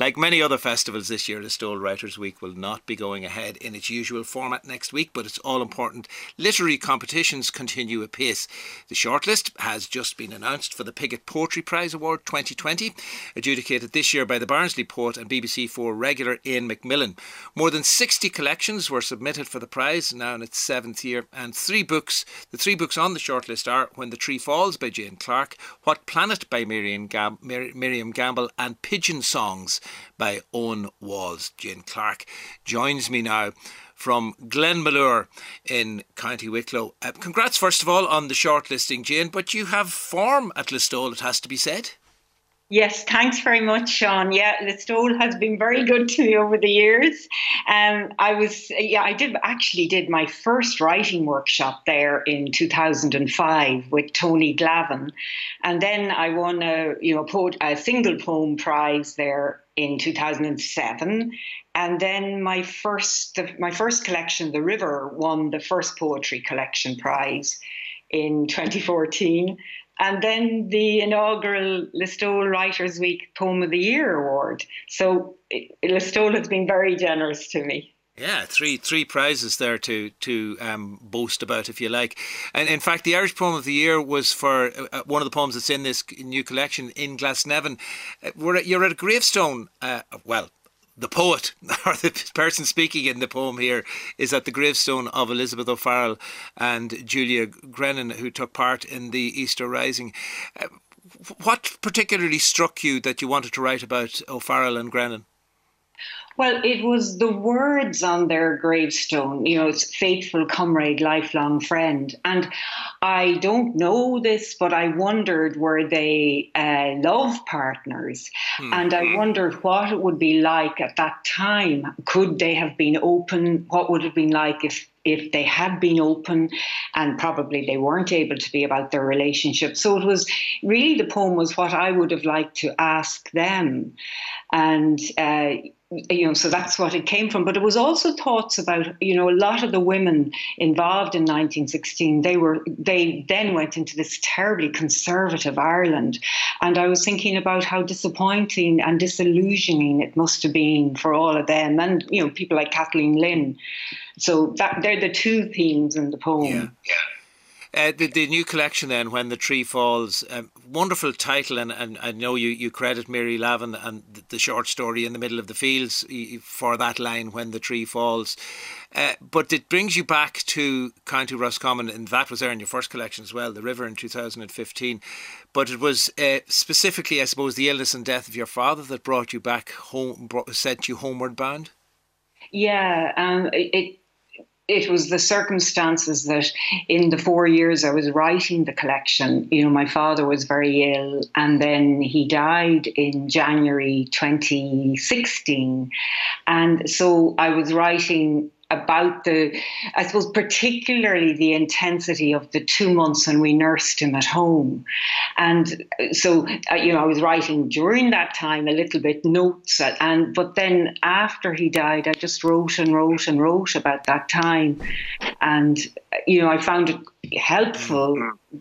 Like many other festivals this year, Listowel Writers' Week will not be going ahead in its usual format next week, but its all-important literary competitions continue apace. The shortlist has just been announced for the Pigott Poetry Prize Award 2020, adjudicated this year by the Barnsley poet and BBC4 regular Ian McMillan. More than 60 collections were submitted for the prize, now in its 7th year, and the three books on the shortlist are When the Tree Falls by Jane Clark, What Planet by Miriam Gamble, and Pigeon Songs by Owen Walls. Jane Clark joins me now from Glenmalure in County Wicklow. Congrats, first of all, on the shortlisting, Jane, but you have form at Listowel, it has to be said. Yes, thanks very much, Sean. Yeah, Listowel has been very good to me over the years. I did my first writing workshop there in 2005 with Tony Glavin, and then I won a single poem prize there in 2007, and then my first collection, The River, won the first poetry collection prize in 2014. And then the inaugural Listowel Writers' Week Poem of the Year award. So Listowel has been very generous to me. Yeah, three prizes there to boast about, if you like. And in fact, the Irish Poem of the Year was for one of the poems that's in this new collection, In Glasnevin. You're at a gravestone, the poet, or the person speaking in the poem here, is at the gravestone of Elizabeth O'Farrell and Julia Grennan, who took part in the Easter Rising. What particularly struck you that you wanted to write about O'Farrell and Grennan? Well, it was the words on their gravestone, it's faithful comrade, lifelong friend. And I don't know this, but I wondered, were they love partners? And I wondered what it would be like at that time. Could they have been open? What would it have been like if they had been open? And probably they weren't able to be, about their relationship. So it was really, the poem was what I would have liked to ask them. And so that's what it came from. But it was also thoughts about, a lot of the women involved in 1916, they then went into this terribly conservative Ireland. And I was thinking about how disappointing and disillusioning it must have been for all of them, and, people like Kathleen Lynn. So they're the two themes in the poem. Yeah. The new collection then, When the Tree Falls, wonderful title, and I know you credit Mary Lavin and the short story In the Middle of the Fields for that line, When the Tree Falls. But it brings you back to County Roscommon, and that was there in your first collection as well, The River, in 2015. But it was specifically, I suppose, the illness and death of your father that brought you back home, sent you homeward bound? Yeah, it was the circumstances that in the 4 years I was writing the collection, my father was very ill, and then he died in January 2016. And so I was writing about particularly the intensity of the 2 months when we nursed him at home. And so, I was writing during that time a little bit notes, but then after he died, I just wrote and wrote and wrote about that time. And, I found it helpful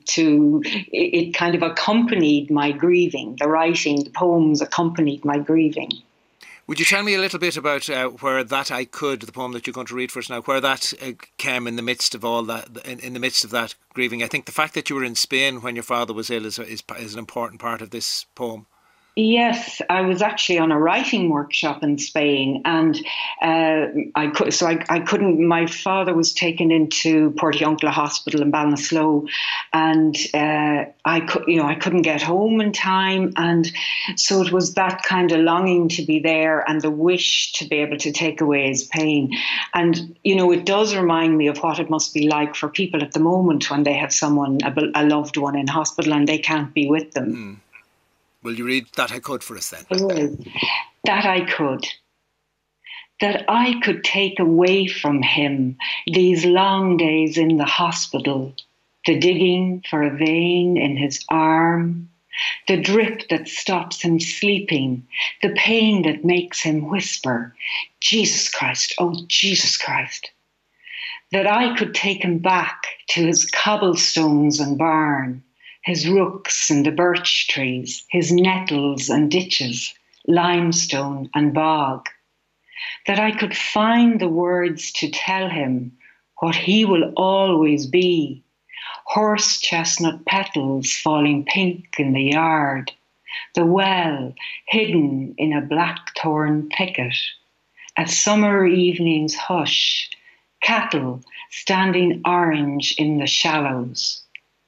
it kind of accompanied my grieving. The writing, the poems accompanied my grieving. Would you tell me a little bit about where That I Could, the poem that you're going to read for us now, where that came in the midst of all that, in the midst of that grieving? I think the fact that you were in Spain when your father was ill is an important part of this poem. Yes, I was actually on a writing workshop in Spain, and I couldn't. My father was taken into Portiuncula Hospital in Ballinasloe, and I couldn't get home in time, and so it was that kind of longing to be there and the wish to be able to take away his pain. And it does remind me of what it must be like for people at the moment when they have someone, a loved one, in hospital and they can't be with them. Will you read That I Could for us then? That I could. That I could take away from him these long days in the hospital, the digging for a vein in his arm, the drip that stops him sleeping, the pain that makes him whisper, Jesus Christ, oh Jesus Christ. That I could take him back to his cobblestones and barn, his rooks and the birch trees, his nettles and ditches, limestone and bog, that I could find the words to tell him what he will always be, horse chestnut petals falling pink in the yard, the well hidden in a blackthorn thicket, a summer evening's hush, cattle standing orange in the shallows.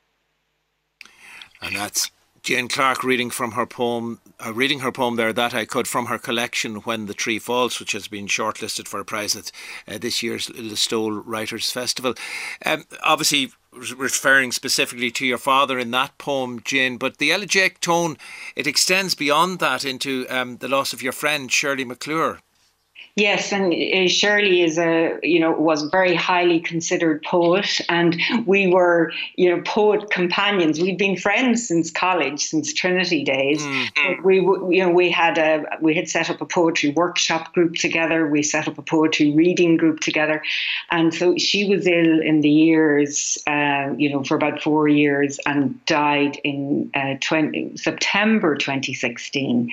And that's Jane Clarke reading her poem there, That I Could, from her collection When the Tree Falls, which has been shortlisted for a prize at this year's Listowel Writers' Festival. Obviously referring specifically to your father in that poem, Jane, but the elegiac tone, it extends beyond that into the loss of your friend Shirley MacClure. Yes, and Shirley was a very highly considered poet, and we were, poet companions. We'd been friends since college, since Trinity days. But we had set up a poetry workshop group together. We set up a poetry reading group together, and so she was ill in the years, for about 4 years, and died in September 2016.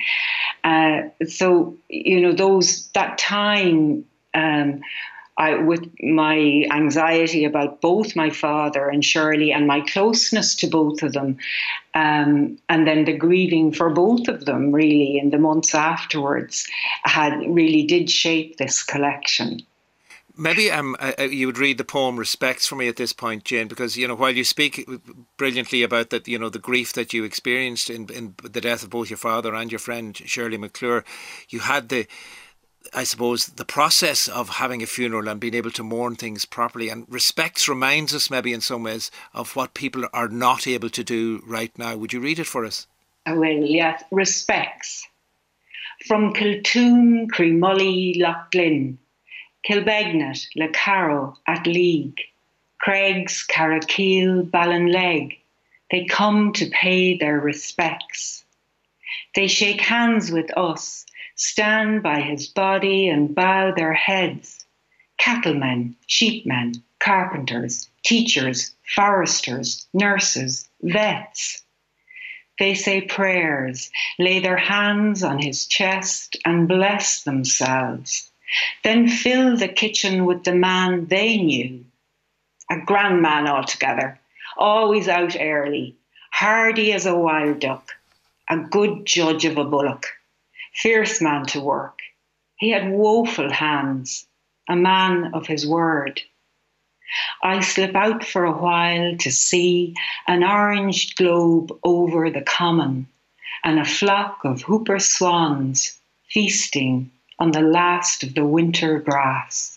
That time, with my anxiety about both my father and Shirley and my closeness to both of them, and then the grieving for both of them really in the months afterwards, did shape this collection. Maybe you would read the poem Respects for me at this point, Jane, because, while you speak brilliantly about that, the grief that you experienced in the death of both your father and your friend Shirley MacClure, you had the process of having a funeral and being able to mourn things properly. And Respects reminds us maybe in some ways of what people are not able to do right now. Would you read it for us? I will, yes. Respects. From Kiltoon, Creamully, Loughlin, Kilbegnet, Le Carrow, at League, Craigs, Carrowkeel, Ballinleg, they come to pay their respects. They shake hands with us, stand by his body and bow their heads. Cattlemen, sheepmen, carpenters, teachers, foresters, nurses, vets. They say prayers, lay their hands on his chest and bless themselves. Then fill the kitchen with the man they knew. A grand man altogether, always out early, hardy as a wild duck, a good judge of a bullock, fierce man to work. He had woeful hands, a man of his word. I slip out for a while to see an orange globe over the common and a flock of hooper swans feasting on the last of the winter grass.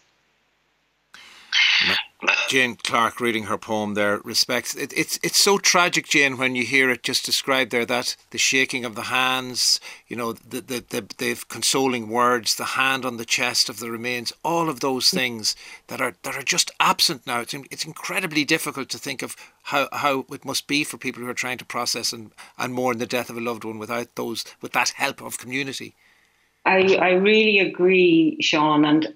Jane Clarke reading her poem there, Respects. It's so tragic, Jane, when you hear it just described there, that the shaking of the hands, the consoling words, the hand on the chest of the remains, all of those things that are just absent now. It's incredibly difficult to think of how it must be for people who are trying to process and mourn the death of a loved one with that help of community. I really agree, Sean, and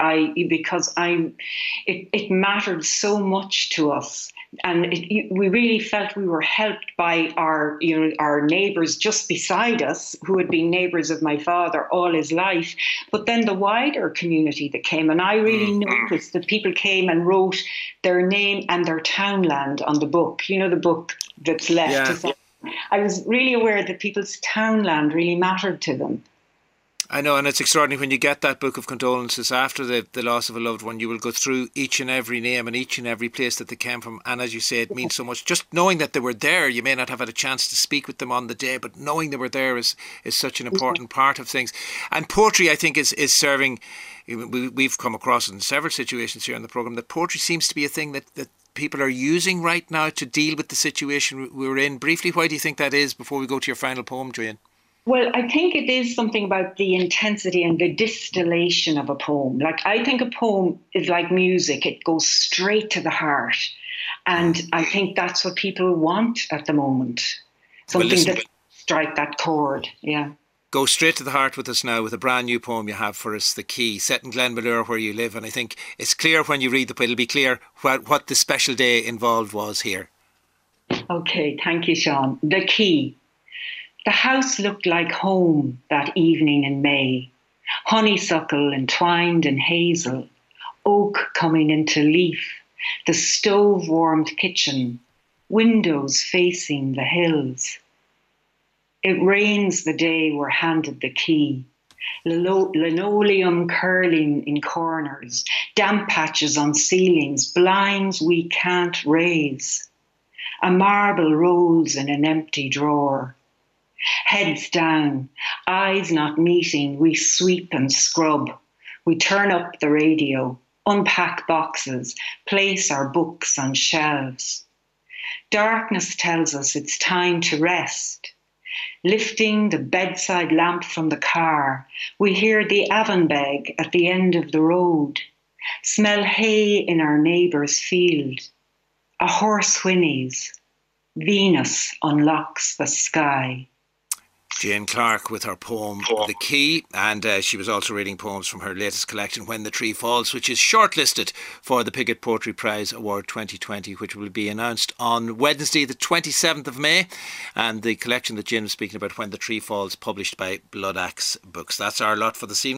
it mattered so much to us, and we really felt we were helped by our neighbours just beside us, who had been neighbours of my father all his life, but then the wider community that came, and I really noticed that people came and wrote their name and their townland on the book. The book that's left. Yeah. I was really aware that people's townland really mattered to them. I know, and it's extraordinary when you get that book of condolences after the loss of a loved one. You will go through each and every name and each and every place that they came from, and as you say, it means so much. Just knowing that they were there, you may not have had a chance to speak with them on the day, but knowing they were there is such an important part of things. And poetry, I think, is serving. We've come across it in several situations here on the programme, that poetry seems to be a thing that people are using right now to deal with the situation we're in. Briefly, why do you think that is, before we go to your final poem, Joanne? Well, I think it is something about the intensity and the distillation of a poem. Like, I think a poem is like music. It goes straight to the heart. And I think that's what people want at the moment. Something that strike that chord. Yeah. Go straight to the heart with us now with a brand new poem you have for us, The Key, set in Glenmalure, where you live. And I think it's clear when you read the poem, it'll be clear what the special day involved was here. Okay, thank you, Sean. The Key. The house looked like home that evening in May. Honeysuckle entwined in hazel, oak coming into leaf, the stove-warmed kitchen, windows facing the hills. It rains the day we're handed the key. Linoleum curling in corners, damp patches on ceilings, blinds we can't raise. A marble rolls in an empty drawer. Heads down, eyes not meeting, we sweep and scrub. We turn up the radio, unpack boxes, place our books on shelves. Darkness tells us it's time to rest. Lifting the bedside lamp from the car, we hear the Avonbeg at the end of the road, smell hay in our neighbour's field. A horse whinnies. Venus unlocks the sky. Jane Clarke with her poem The Key, and she was also reading poems from her latest collection When the Tree Falls, which is shortlisted for the Pigott Poetry Prize Award 2020, which will be announced on Wednesday the 27th of May, and the collection that Jane was speaking about, When the Tree Falls, published by Blood Axe Books. That's our lot for this evening.